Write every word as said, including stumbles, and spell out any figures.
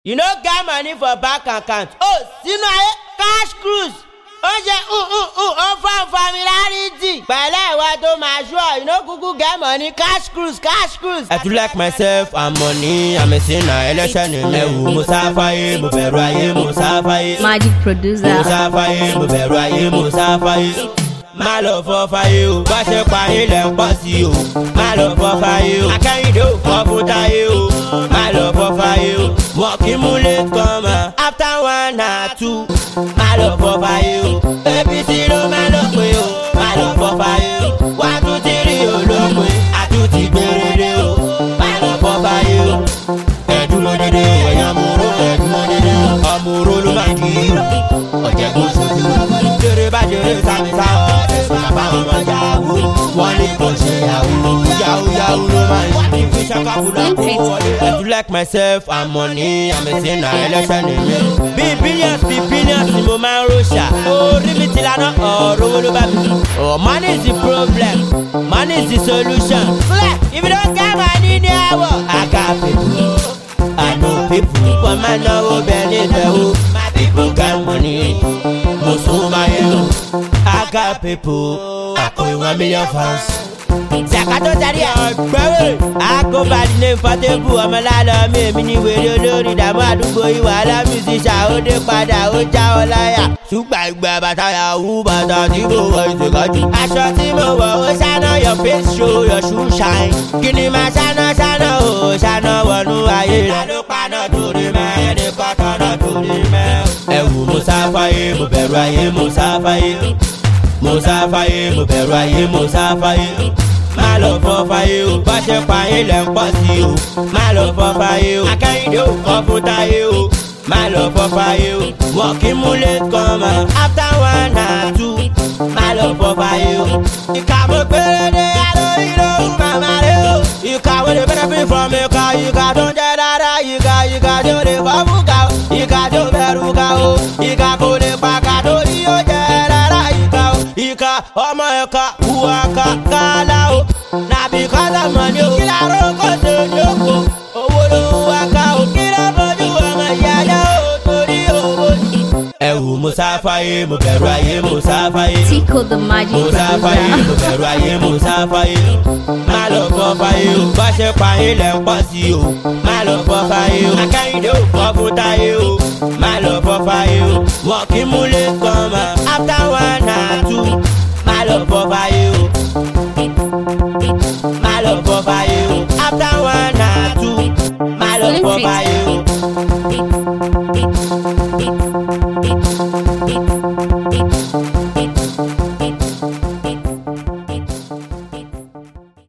You no get money for bank account. Oh, sínú ayé cash cruise. Ó jẹ́ ó fún familiarity. Pẹ̀lẹ́ ìwà tó máa ṣọ́, you no kuku get money cash cruise cash cruise. I do like myself and money, I'm a sinner, ẹlẹ́ṣẹ̀ ni mi. Ẹ̀wù mo sáfáyé, mo bẹ̀rù ayé, mo sáfáyé. Magic producer. Mo sáfáyé, mo bẹ̀rù ayé, mo sáfáyé. Má lọ fọ́ fáyé o, bá ṣe pa ilẹ̀ ń pọ̀ sí o. Má lọ fọ́ fáyé o, akẹ́yìndé ò fọ́ fún táyé o. Má lọ fọ́ fáyé o, wọ́n kì í mú late come after one or two. Má lọ fọ́ fáyé o, A B C ló má lọ pé o. Má lọ fọ́ fáyé o, one two three olóògbé àtúntì gbèrèdè o. Má lọ fọ́ fáyé o, ẹ̀dúró dédé ẹ̀yàn múró ẹ̀dúró dédé ọmọ oró ló máa kí i ọ̀jẹ̀ kó sojú. Jèrè bá jèrè sáré sáwọ́ ẹ̀sùn àbáwọn ọmọ yahoo. Wọ́n ní kò ṣe yahoo yahoo yahoo ló máa ń ṣe fi ṣàkàbùdà kó wọlé. I do like myself and money, I'm a sinner, ẹlẹ́ṣẹ̀ ni mi. Bí billions bí billions ni mo máa ń ròṣà. Orí mi ti lànà ọ̀rọ̀ owó ló bá mi. Oh, money is the problem, money is the solution. If you don't get money ní àwọ̀. I got people, I know people. Wọ́n máa náwó bẹ́ẹ̀ ní ìbẹ̀wò. My people got money. I got people, I call you one million fans. Zakato Zaria, I go by the name for the boo. I'm a lot of me, mini with the Lord. I'm a do go you all the musicians. Oh, the father, oh, Jawalaya. Super Babataya, Uba, the Tibo, the God. I shot him over, oh, Shana, your face show, your shoe shine. Give me my Shana, Shana, oh, Shana, one who I hear. I don't know to the man, the cotton to the man. Ẹ̀wù mo sáfáyé, mo bẹ̀rù ayé, mo sáfáyé. Mo sáfáyé, mo bẹ̀rù ayé, mo sáfáyé. Má lọ fọ́ fáyé o, bá ṣe pa ilẹ̀ ń pọ̀ sí o. Má lọ fọ́ fáyé o, akẹ́yìndé ò fọ́ fún táyé o. Má lọ fọ́ fáyé o, wọ́n kì í mú late come after one or two. Má lọ fọ́ fáyé o. Ìkà mo gbèrèdè alórí ló ń màmá rẹ o. Ìkà wo lè benefit from ìkà, ìkà tó ń jẹ́ dáadáa. Ìkà ìkà tó lè fọ́ fún ká o. Ìkà tó bẹ̀rù ká o. Ìkà kò lè pa ká torí ó jẹ́ dáadáa. Ìkà o. Ìkà ọmọ ẹ̀ka wùwà ká kálá o. Na because of money o. Kí láró kò tó ní oko. Owó ló wá ká o. Kí ló bójú ọmọ ìyáyá o torí owó ni. Ẹ̀wù mo sáfáyé, mo bẹ̀rù ayé, mo sáfáyé. Tico the magic Mo sáfáyé, mo producer. bẹ̀rù ayé, mo sáfáyé. Má lọ fọ́ fáyé o, bá ṣe pa ilẹ̀ ń pọ̀ sí o. Má lọ fọ́ fáyé o, akẹ́yìndé ò fọ́ fún táyé o. Má lọ fọ́ fáyé o, wọ́n kì í mú